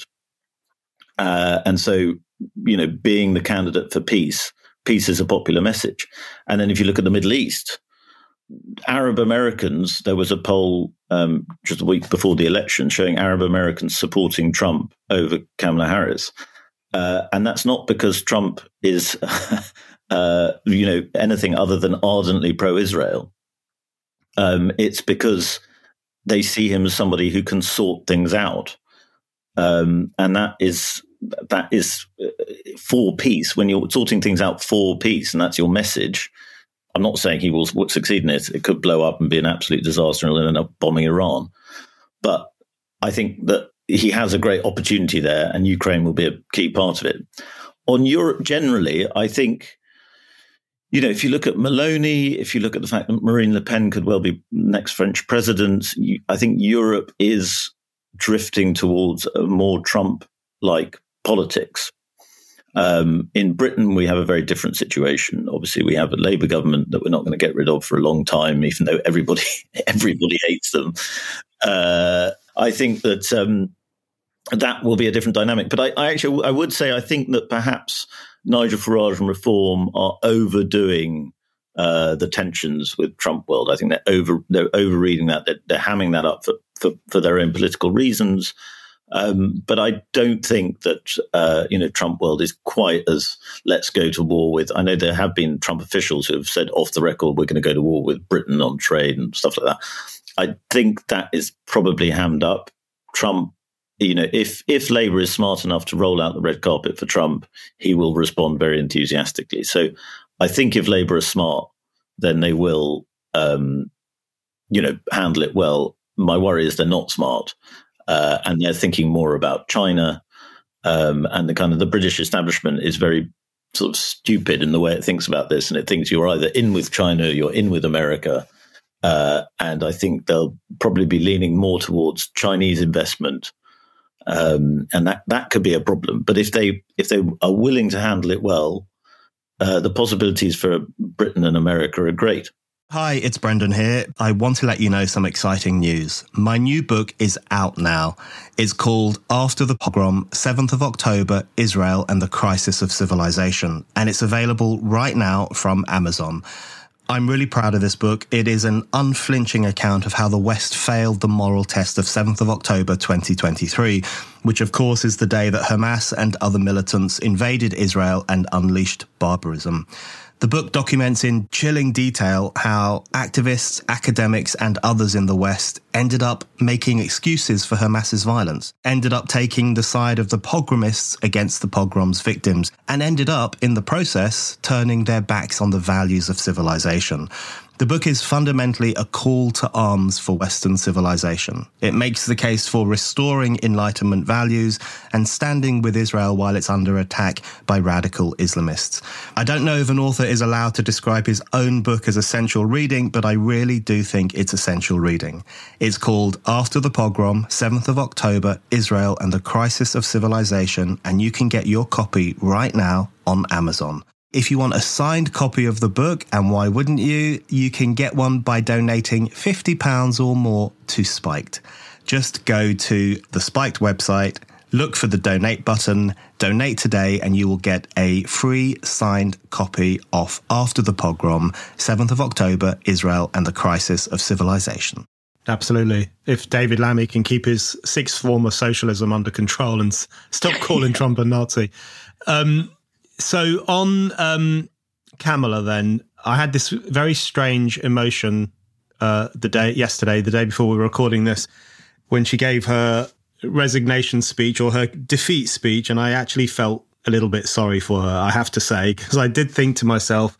Uh, and so, you know, being the candidate for peace, peace is a popular message. And then if you look at the Middle East, Arab Americans, there was a poll um, just a week before the election showing Arab Americans supporting Trump over Kamala Harris. Uh, and that's not because Trump is, uh, you know, anything other than ardently pro-Israel. Um, it's because they see him as somebody who can sort things out. Um, and that is that is for peace. When you're sorting things out for peace, and that's your message. I'm not saying he will succeed in it. It could blow up and be an absolute disaster and he'll end up bombing Iran. But I think that he has a great opportunity there, and Ukraine will be a key part of it. On Europe generally, I think, you know, if you look at Meloni, if you look at the fact that Marine Le Pen could well be next French president, I think Europe is drifting towards a more Trump-like politics. Um, in Britain, we have a very different situation. Obviously, we have a Labour government that we're not going to get rid of for a long time, even though everybody everybody hates them. Uh, I think that um, that will be a different dynamic. But I, I actually, I would say, I think that perhaps Nigel Farage and Reform are overdoing uh, the tensions with Trump world. I think they're over they're overreading that. They're, they're hamming that up for, for for their own political reasons. Um, but I don't think that, uh, you know, Trump world is quite as let's go to war with. I know there have been Trump officials who have said off the record, we're going to go to war with Britain on trade and stuff like that. I think that is probably hammed up. Trump, you know, if, if Labour is smart enough to roll out the red carpet for Trump, he will respond very enthusiastically. So I think if Labour are smart, then they will, um, you know, handle it well. My worry is they're not smart. Uh, and they're thinking more about China, um, and the kind of the British establishment is very sort of stupid in the way it thinks about this, and it thinks you're either in with China, or you're in with America, uh, and I think they'll probably be leaning more towards Chinese investment, um, and that that could be a problem. But if they if they are willing to handle it well, uh, the possibilities for Britain and America are great. Hi, it's Brendan here. I want to let you know some exciting news. My new book is out now. It's called After the Pogrom, seventh of October, Israel and the Crisis of Civilization, and it's available right now from Amazon. I'm really proud of this book. It is an unflinching account of how the West failed the moral test of seventh of October twenty twenty-three, which of course is the day that Hamas and other militants invaded Israel and unleashed barbarism. The book documents in chilling detail how activists, academics, and others in the West ended up making excuses for Hamas's violence, ended up taking the side of the pogromists against the pogrom's victims, and ended up, in the process, turning their backs on the values of civilization. The book is fundamentally a call to arms for Western civilization. It makes the case for restoring Enlightenment values and standing with Israel while it's under attack by radical Islamists. I don't know if an author is allowed to describe his own book as essential reading, but I really do think it's essential reading. It's called After the Pogrom, seventh of October, Israel and the Crisis of Civilization, and you can get your copy right now on Amazon. If you want a signed copy of the book, and why wouldn't you, you can get one by donating fifty pounds or more to Spiked. Just go to the Spiked website Look for the donate button, donate today, and you will get a free signed copy of After the Pogrom, seventh of October, Israel and the Crisis of Civilization. Absolutely. If David Lammy can keep his sixth form of socialism under control and s- stop calling Trump a Nazi. Um, so on um, Kamala then, I had this very strange emotion uh, the day yesterday, the day before we were recording this, when she gave her resignation speech or her defeat speech, and I actually felt a little bit sorry for her, I have to say, because I did think to myself,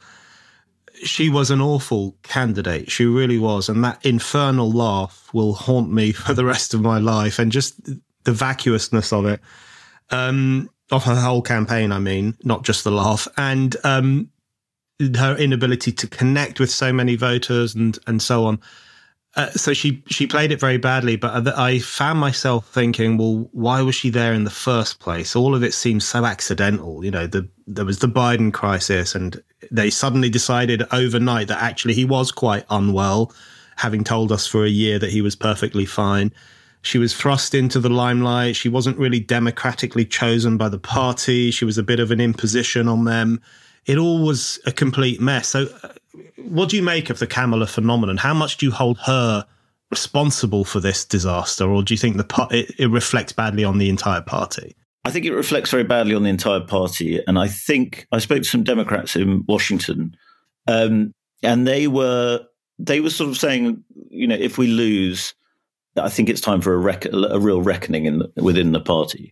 she was an awful candidate. She really was. And that infernal laugh will haunt me for the rest of my life. And just the vacuousness of it, um, of her whole campaign, I mean, not just the laugh. And um, her inability to connect with so many voters and, and so on. Uh, so she, she played it very badly. But I found myself thinking, well, why was she there in the first place? All of it seems so accidental. You know, the, there was the Biden crisis, and they suddenly decided overnight that actually he was quite unwell, having told us for a year that he was perfectly fine. She was thrust into the limelight. She wasn't really democratically chosen by the party. She was a bit of an imposition on them. It all was a complete mess. So uh, what do you make of the Kamala phenomenon? How much do you hold her responsible for this disaster? Or do you think the par- it, it reflects badly on the entire party? I think it reflects very badly on the entire party. And I think I spoke to some Democrats in Washington, um, and they were they were sort of saying, you know, if we lose, I think it's time for a, rec- a real reckoning in the, within the party,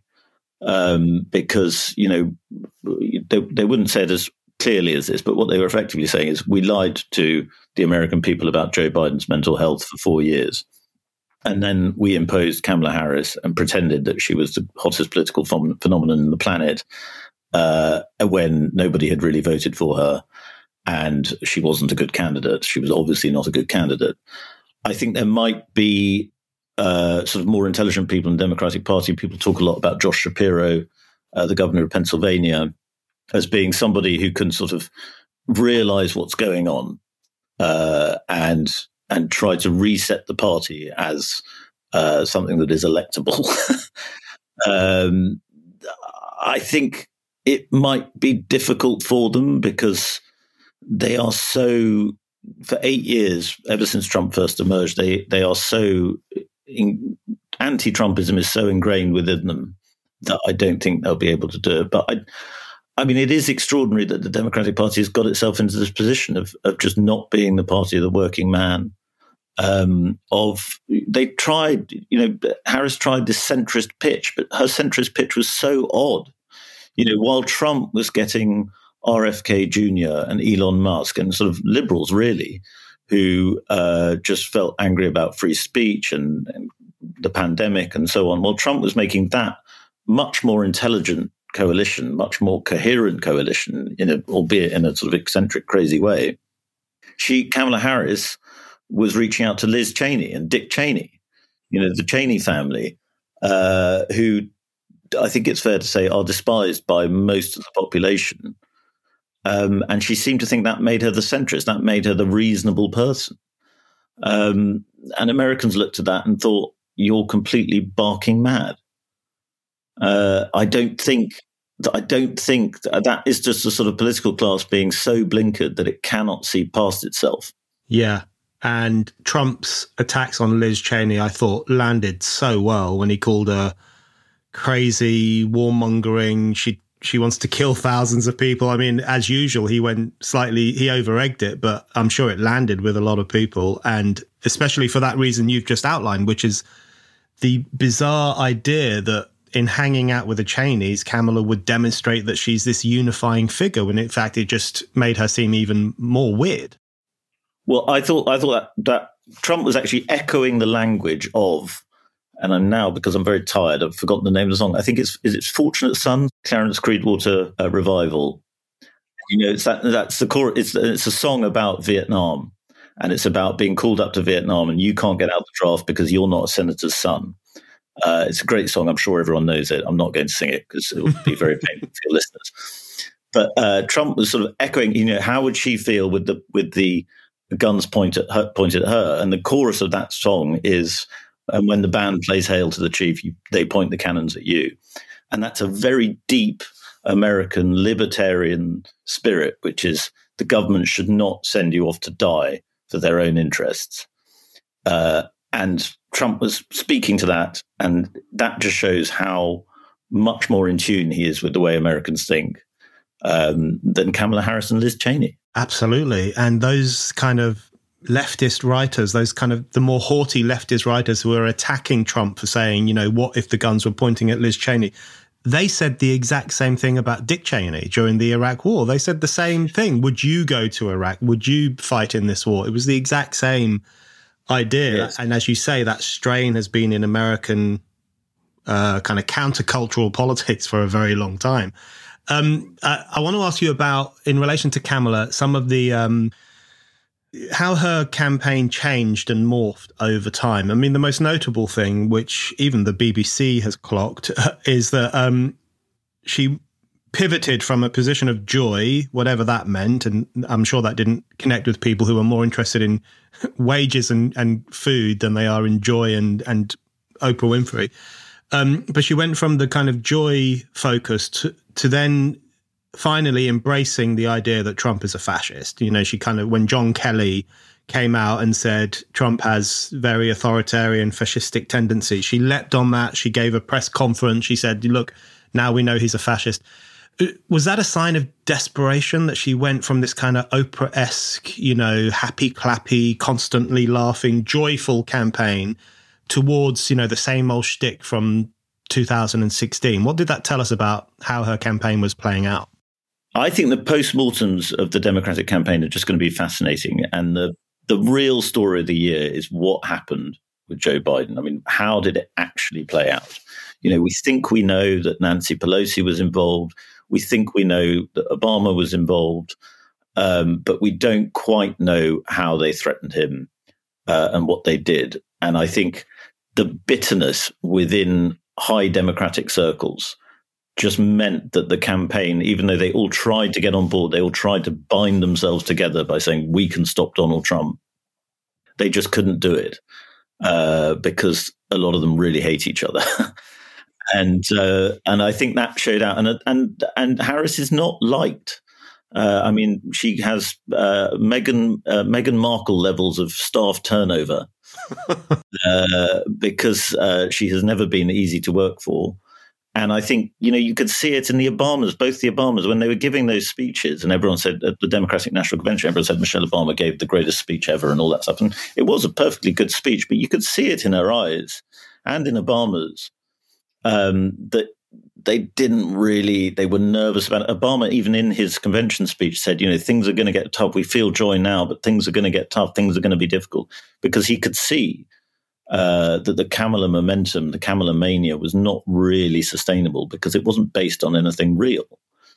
um, because, you know, they, they wouldn't say it as clearly as this, but what they were effectively saying is we lied to the American people about Joe Biden's mental health for four years. And then we imposed Kamala Harris and pretended that she was the hottest political ph- phenomenon on the planet uh, when nobody had really voted for her. And she wasn't a good candidate. She was obviously not a good candidate. I think there might be uh, sort of more intelligent people in the Democratic Party. People talk a lot about Josh Shapiro, uh, the governor of Pennsylvania, as being somebody who can sort of realize what's going on uh, and and try to reset the party as uh, something that is electable. um, I think it might be difficult for them because they are so, for eight years, ever since Trump first emerged, they, they are so, in, anti-Trumpism is so ingrained within them that I don't think they'll be able to do it. But I, I mean, it is extraordinary that the Democratic Party has got itself into this position of, of just not being the party of the working man. Um, of they tried, you know, Harris tried this centrist pitch, but her centrist pitch was so odd. You know, while Trump was getting R F K Junior and Elon Musk and sort of liberals, really, who uh, just felt angry about free speech and, and the pandemic and so on. Well, Trump was making that much more intelligent coalition, much more coherent coalition, in a, albeit in a sort of eccentric, crazy way. She, Kamala Harris, was reaching out to Liz Cheney and Dick Cheney, you know, the Cheney family, uh, who I think it's fair to say are despised by most of the population. Um, and she seemed to think that made her the centrist, that made her the reasonable person. Um, and Americans looked at that and thought, you're completely barking mad. Uh, I don't think I don't think that is just a sort of political class being so blinkered that it cannot see past itself. Yeah. And Trump's attacks on Liz Cheney, I thought, landed so well when he called her crazy, warmongering. She she wants to kill thousands of people. I mean, as usual, he went slightly, he over-egged it, but I'm sure it landed with a lot of people. And especially for that reason you've just outlined, which is the bizarre idea that in hanging out with the Cheneys, Kamala would demonstrate that she's this unifying figure, when in fact it just made her seem even more weird. Well, I thought I thought that, that Trump was actually echoing the language of, and I'm now, because I'm very tired, I've forgotten the name of the song. I think it's is it's Fortunate Son, Clarence Creedwater uh, revival. You know, it's that that's the core. It's it's a song about Vietnam, and it's about being called up to Vietnam, and you can't get out the draft because you're not a senator's son. Uh, it's a great song. I'm sure everyone knows it. I'm not going to sing it because it would be very painful for your listeners. But uh, Trump was sort of echoing. You know, how would she feel with the with the guns pointed at her, pointed at her? And the chorus of that song is, And when the band plays Hail to the Chief, you, they point the cannons at you. And that's a very deep American libertarian spirit, which is the government should not send you off to die for their own interests. Uh, and Trump was speaking to that, and that just shows how much more in tune he is with the way Americans think um, than Kamala Harris and Liz Cheney. Absolutely. And those kind of leftist writers, those kind of the more haughty leftist writers who are attacking Trump for saying, you know, what if the guns were pointing at Liz Cheney? They said the exact same thing about Dick Cheney during the Iraq War. They said the same thing. Would you go to Iraq? Would you fight in this war? It was the exact same idea. Yes. And as you say, that strain has been in American uh, kind of countercultural politics for a very long time. Um, I, I want to ask you about, in relation to Kamala, some of the um, how her campaign changed and morphed over time. I mean, the most notable thing, which even the B B C has clocked, is that um, she pivoted from a position of joy, whatever that meant, and I'm sure that didn't connect with people who are more interested in wages and, and food than they are in joy and, and Oprah Winfrey. Um, but she went from the kind of joy focus to, to then finally embracing the idea that Trump is a fascist. You know, she kind of, when John Kelly came out and said Trump has very authoritarian fascistic tendencies, she leapt on that. She gave a press conference. She said, look, now we know he's a fascist. Was that a sign of desperation that she went from this kind of Oprah-esque, you know, happy clappy, constantly laughing, joyful campaign towards, you know, the same old shtick from two thousand sixteen? What did that tell us about how her campaign was playing out? I think the postmortems of the Democratic campaign are just going to be fascinating. And the, the real story of the year is what happened with Joe Biden. I mean, how did it actually play out? You know, we think we know that Nancy Pelosi was involved. We think we know that Obama was involved. Um, but we don't quite know how they threatened him uh, and what they did. And I think the bitterness within high Democratic circles just meant that the campaign, even though they all tried to get on board, they all tried to bind themselves together by saying, we can stop Donald Trump. They just couldn't do it uh, because a lot of them really hate each other. and uh, and I think that showed out. And and and Harris is not liked. Uh, I mean, she has uh, Meghan uh, Meghan Markle levels of staff turnover uh, because uh, she has never been easy to work for. And I think, you know, you could see it in the Obamas, both the Obamas, when they were giving those speeches, and everyone said at the Democratic National Convention, everyone said Michelle Obama gave the greatest speech ever and all that stuff. And it was a perfectly good speech, but you could see it in her eyes and in Obama's um, that they didn't really, they were nervous about it. Obama, even in his convention speech, said, you know, things are going to get tough. We feel joy now, but things are going to get tough. Things are going to be difficult, because he could see Uh, that the Kamala momentum, the Kamala mania, was not really sustainable because it wasn't based on anything real.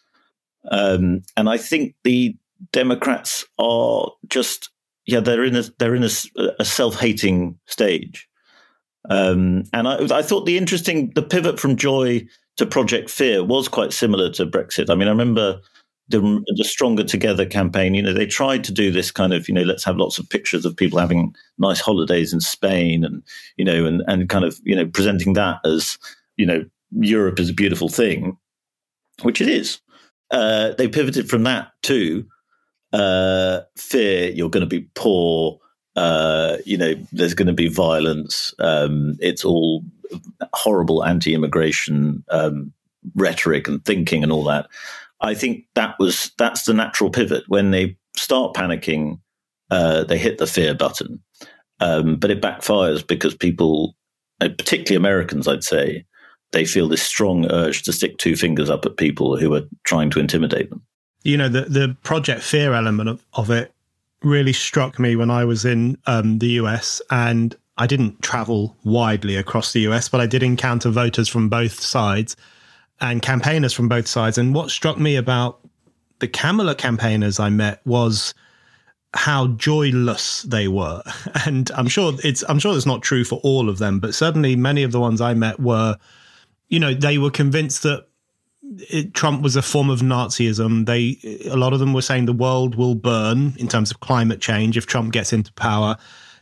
Um, and I think the Democrats are just, yeah, they're in a they're in a, a self-hating stage. Um, and I, I thought the interesting, the pivot from joy to Project Fear was quite similar to Brexit. I mean, I remember the, the Stronger Together campaign, you know, they tried to do this kind of, you know, let's have lots of pictures of people having nice holidays in Spain and, you know, and, and kind of, you know, presenting that as, you know, Europe is a beautiful thing, which it is. Uh, they pivoted from that to uh, fear, you're going to be poor, uh, you know, there's going to be violence. Um, it's all horrible anti-immigration um, rhetoric and thinking and all that. I think that was that's the natural pivot. When they start panicking, uh, they hit the fear button. Um, but it backfires because people, particularly Americans, I'd say, they feel this strong urge to stick two fingers up at people who are trying to intimidate them. You know, the, the Project Fear element of, of it really struck me when I was in um, the U S, and I didn't travel widely across the U S, but I did encounter voters from both sides and campaigners from both sides. And what struck me about the Kamala campaigners I met was how joyless they were. And I'm sure it's I'm sure it's not true for all of them, but certainly many of the ones I met were, you know, they were convinced that it, Trump was a form of Nazism. They a lot of them were saying the world will burn in terms of climate change if Trump gets into power.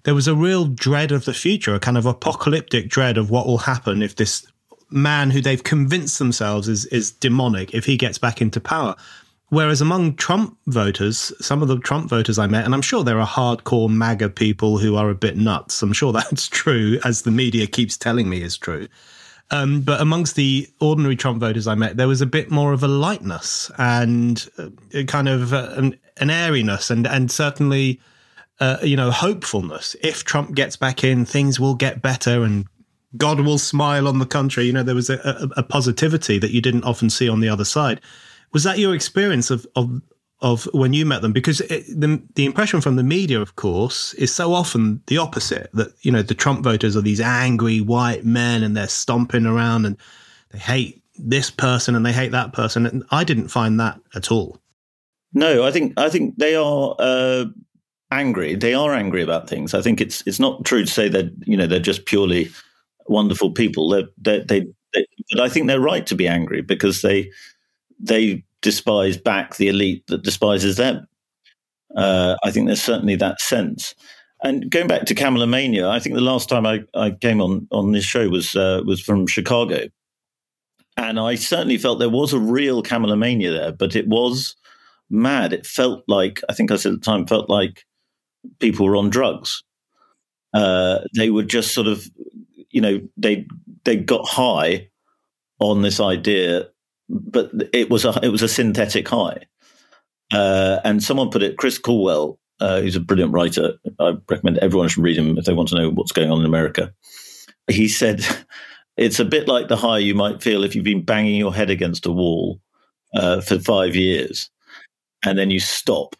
there was a real dread of the future, a kind of apocalyptic dread of what will happen if this man who they've convinced themselves is, is demonic, if he gets back into power. Whereas among Trump voters, some of the Trump voters I met, and I'm sure there are hardcore MAGA people who are a bit nuts. I'm sure that's true, as the media keeps telling me is true. Um, but amongst the ordinary Trump voters I met, there was a bit more of a lightness and a kind of uh, an, an airiness and, and certainly, uh, you know, hopefulness. If Trump gets back in, things will get better and God will smile on the country. You know, there was a, a, a positivity that you didn't often see on the other side. Was that your experience of of, of when you met them? Because it, the the impression from the media, of course, is so often the opposite. That, you know, the Trump voters are these angry white men and they're stomping around and they hate this person and they hate that person. And I didn't find that at all. No, I think I think they are uh, angry. They are angry about things. I think it's it's not true to say that, you know, they're just purely wonderful people. They're, they're, they, they, but I think they're right to be angry because they. They despise back the elite that despises them. Uh, I think there's certainly that sense. And going back to Kamala Mania, I think the last time I, I came on, on this show was uh, was from Chicago. And I certainly felt there was a real Kamala Mania there, but it was mad. It felt like, I think I said at the time, felt like people were on drugs. Uh, they were just sort of, you know, they they got high on this idea, but it was a it was a synthetic high. Uh, and someone put it, Chris Colwell, uh, who's a brilliant writer. I recommend everyone should read him if they want to know what's going on in America. He said, it's a bit like the high you might feel if you've been banging your head against a wall uh, for five years and then you stop.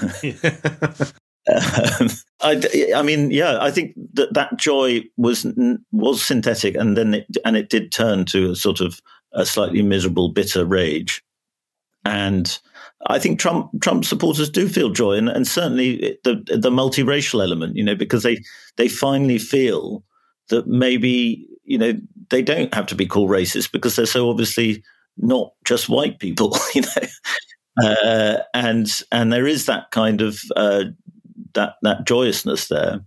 Um, I, I mean, yeah, I think that that joy was was synthetic, and then it, and it did turn to a sort of a slightly miserable, bitter rage. And I think Trump Trump supporters do feel joy, and, and certainly the the multiracial element, you know, because they they finally feel that maybe, you know, they don't have to be called racist because they're so obviously not just white people, you know, uh, and and there is that kind of uh, that that joyousness there.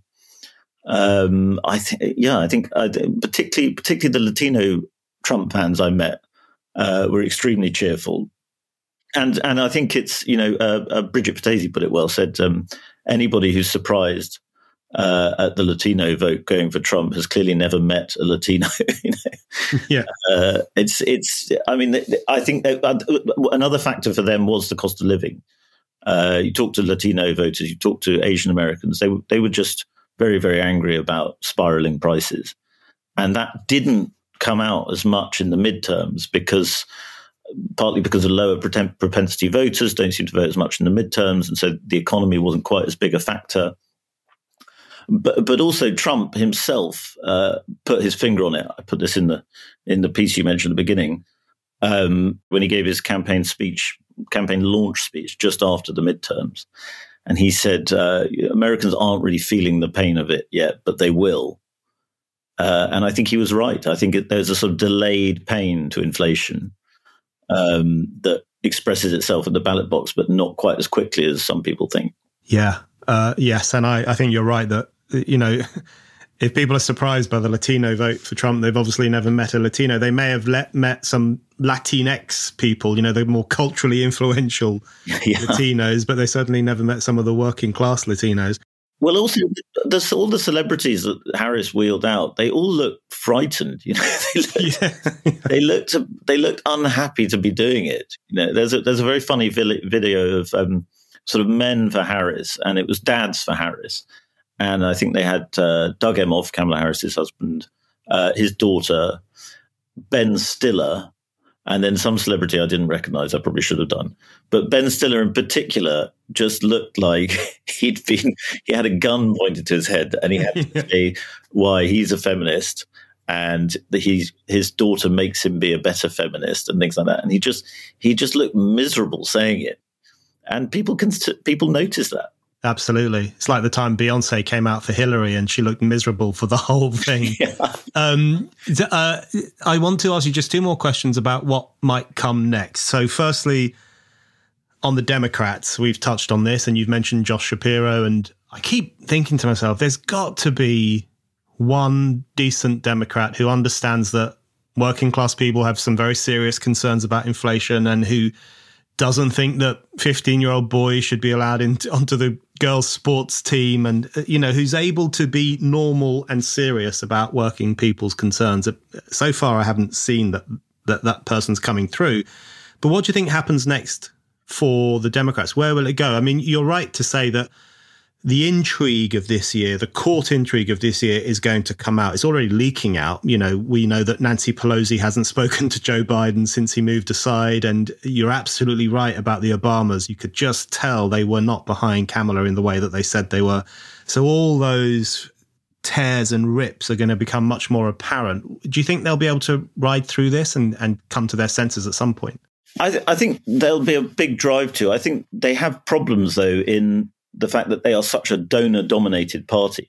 Um, I think, yeah, I think uh, particularly particularly the Latino Trump fans I met uh, were extremely cheerful. And and I think it's, you know, uh, uh, Bridget Patesi put it well, said um, anybody who's surprised uh, at the Latino vote going for Trump has clearly never met a Latino. You know? Yeah, uh, it's it's. I mean, I think that, uh, another factor for them was the cost of living. Uh, you talk to Latino voters, you talk to Asian Americans, they they were just very very angry about spiraling prices, and that didn't come out as much in the midterms because. Partly because of lower propensity voters don't seem to vote as much in the midterms, and so the economy wasn't quite as big a factor. But but also Trump himself uh, put his finger on it. I put this in the in the piece you mentioned at the beginning um, when he gave his campaign speech, campaign launch speech just after the midterms, and he said uh, Americans aren't really feeling the pain of it yet, but they will. Uh, and I think he was right. I think it, there's a sort of delayed pain to inflation. Um, that expresses itself in the ballot box, but not quite as quickly as some people think. Yeah, uh, yes. And I, I think you're right that, you know, if people are surprised by the Latino vote for Trump, they've obviously never met a Latino. They may have let, met some Latinx people, you know, the more culturally influential yeah. Latinos, but they certainly never met some of the working class Latinos. Well, also, the, all the celebrities that Harris wheeled out, they all looked frightened. You know, they looked, yeah. they looked, they looked unhappy to be doing it. You know, there's a there's a very funny video of um, sort of men for Harris, and it was dads for Harris, and I think they had uh, Doug Emhoff, Kamala Harris's husband, uh, his daughter, Ben Stiller, and then some celebrity I didn't recognize. I probably should have done. But Ben Stiller in particular just looked like he'd been, he had a gun pointed to his head and he had to say why he's a feminist and that he's, his daughter makes him be a better feminist and things like that. And he just, he just looked miserable saying it. And people can, people notice that. Absolutely. It's like the time Beyonce came out for Hillary and she looked miserable for the whole thing. Yeah. Um, uh, I want to ask you just two more questions about what might come next. So firstly, on the Democrats, we've touched on this and you've mentioned Josh Shapiro, and I keep thinking to myself, there's got to be one decent Democrat who understands that working class people have some very serious concerns about inflation and who doesn't think that fifteen-year-old boys should be allowed in, onto the girls' sports team and, you know, who's able to be normal and serious about working people's concerns. So far, I haven't seen that that, that person's coming through. But what do you think happens next for the Democrats? Where will it go? I mean, you're right to say that the intrigue of this year, the court intrigue of this year is going to come out. It's already leaking out. You know, we know that Nancy Pelosi hasn't spoken to Joe Biden since he moved aside. And you're absolutely right about the Obamas. You could just tell they were not behind Kamala in the way that they said they were. So all those tears and rips are going to become much more apparent. Do you think they'll be able to ride through this and, and come to their senses at some point? I, th- I think there'll be a big drive to. I think they have problems, though, in the fact that they are such a donor-dominated party.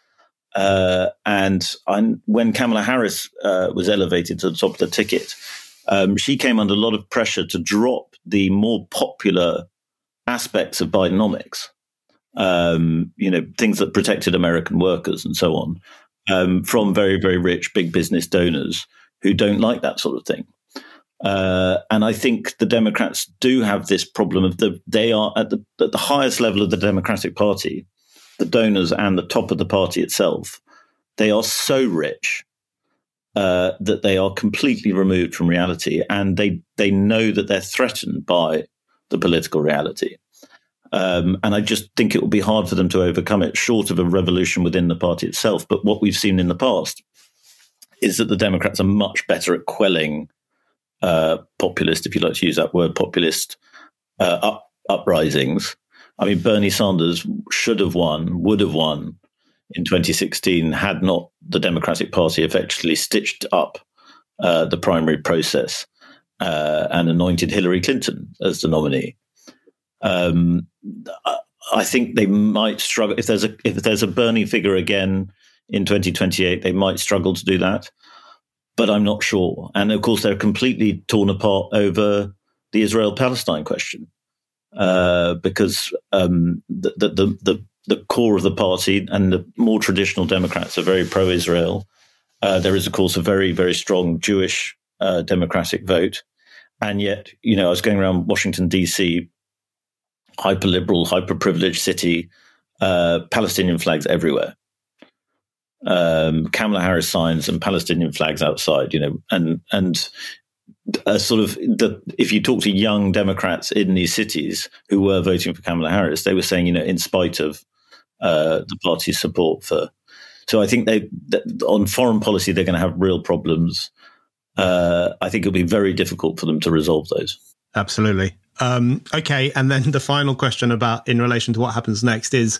Uh, and I'm, when Kamala Harris uh, was elevated to the top of the ticket, um, she came under a lot of pressure to drop the more popular aspects of Bidenomics, um, you know, things that protected American workers and so on, um, from very, very rich big business donors who don't like that sort of thing. Uh, and I think the Democrats do have this problem of the they are at the at the highest level of the Democratic Party, the donors and the top of the party itself. They are so rich uh, that they are completely removed from reality, and they they know that they're threatened by the political reality. Um, and I just think it will be hard for them to overcome it, short of a revolution within the party itself. But what we've seen in the past is that the Democrats are much better at quelling Uh, populist, if you like to use that word, populist uh, up, uprisings. I mean, Bernie Sanders should have won, would have won in twenty sixteen had not the Democratic Party effectively stitched up uh, the primary process uh, and anointed Hillary Clinton as the nominee. Um, I think they might struggle if there's a if there's a Bernie figure again in twenty twenty-eight. They might struggle to do that. But I'm not sure. And of course, they're completely torn apart over the Israel-Palestine question, uh, because um, the, the, the, the core of the party and the more traditional Democrats are very pro-Israel. Uh, there is, of course, a very, very strong Jewish uh, democratic vote. And yet, you know, I was going around Washington, D C, hyper-liberal, hyper-privileged city, uh, Palestinian flags everywhere. Um, Kamala Harris signs and Palestinian flags outside, you know, and and uh, sort of the, if you talk to young Democrats in these cities who were voting for Kamala Harris, they were saying, you know, in spite of uh, the party's support for. So I think they on foreign policy they're going to have real problems. Uh, I think it'll be very difficult for them to resolve those. Absolutely. Um, okay, and then the final question about in relation to what happens next is: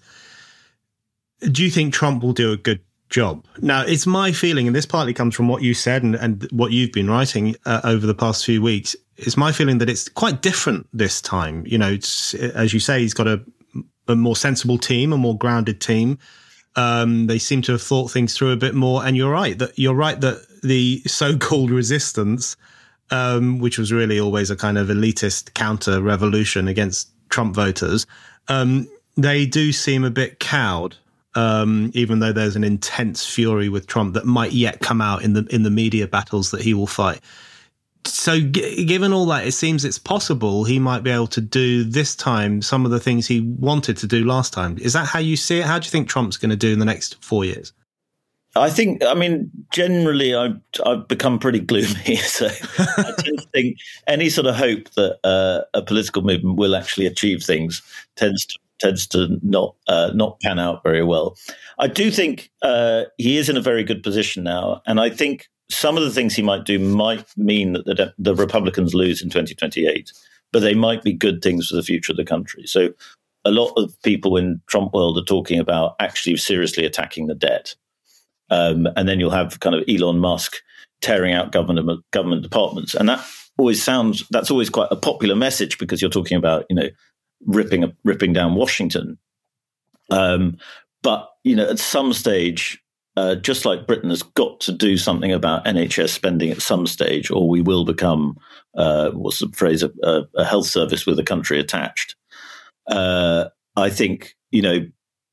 do you think Trump will do a good job? Now, it's my feeling, and this partly comes from what you said and, and what you've been writing uh, over the past few weeks, it's my feeling that it's quite different this time. You know, it's, as you say, he's got a, a more sensible team, a more grounded team. Um, they seem to have thought things through a bit more. And you're right that you're right that the so-called resistance, um, which was really always a kind of elitist counter revolution against Trump voters, um, they do seem a bit cowed. Um, even though there's an intense fury with Trump that might yet come out in the in the media battles that he will fight. So g- given all that, it seems it's possible he might be able to do this time some of the things he wanted to do last time. Is that how you see it? How do you think Trump's going to do in the next four years? I think, I mean, generally I've, I've become pretty gloomy. So I tend to think any sort of hope that uh, a political movement will actually achieve things tends to tends to not uh, not pan out very well. I do think uh, he is in a very good position now, and I think some of the things he might do might mean that the, the Republicans lose in twenty twenty-eight, but they might be good things for the future of the country. So a lot of people in Trump world are talking about actually seriously attacking the debt, um, and then you'll have kind of Elon Musk tearing out government government departments, and that always sounds that's always quite a popular message because you're talking about, you know, ripping ripping down Washington. Um, but, you know, at some stage, uh, just like Britain has got to do something about N H S spending at some stage, or we will become, uh, what's the phrase, a, a health service with a country attached. Uh, I think, you know,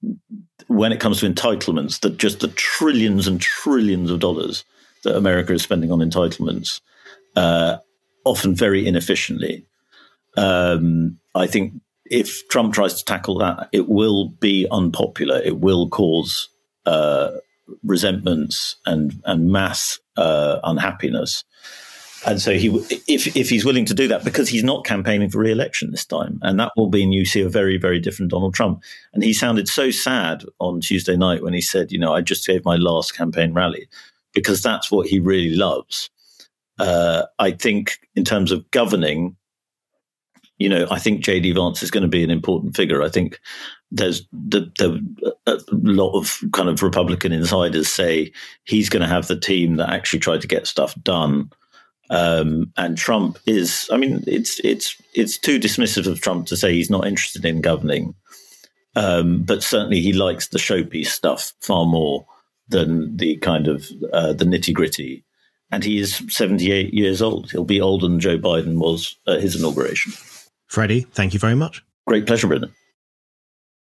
when it comes to entitlements, that just the trillions and trillions of dollars that America is spending on entitlements, uh, often very inefficiently. Um, I think if Trump tries to tackle that, it will be unpopular. It will cause uh, resentments and and mass uh, unhappiness. And so he, if if he's willing to do that, because he's not campaigning for re-election this time, and that will mean you see a very, very different Donald Trump. And he sounded so sad on Tuesday night when he said, you know, I just gave my last campaign rally, because that's what he really loves. Uh, I think in terms of governing, you know, I think J D Vance is going to be an important figure. I think there's the, the, a lot of kind of Republican insiders say he's going to have the team that actually tried to get stuff done. Um, and Trump is, I mean, it's it's it's too dismissive of Trump to say he's not interested in governing. Um, but certainly he likes the showpiece stuff far more than the kind of uh, the nitty gritty. And he is seventy-eight years old. He'll be older than Joe Biden was at his inauguration. Freddie, thank you very much. Great pleasure, Brendan.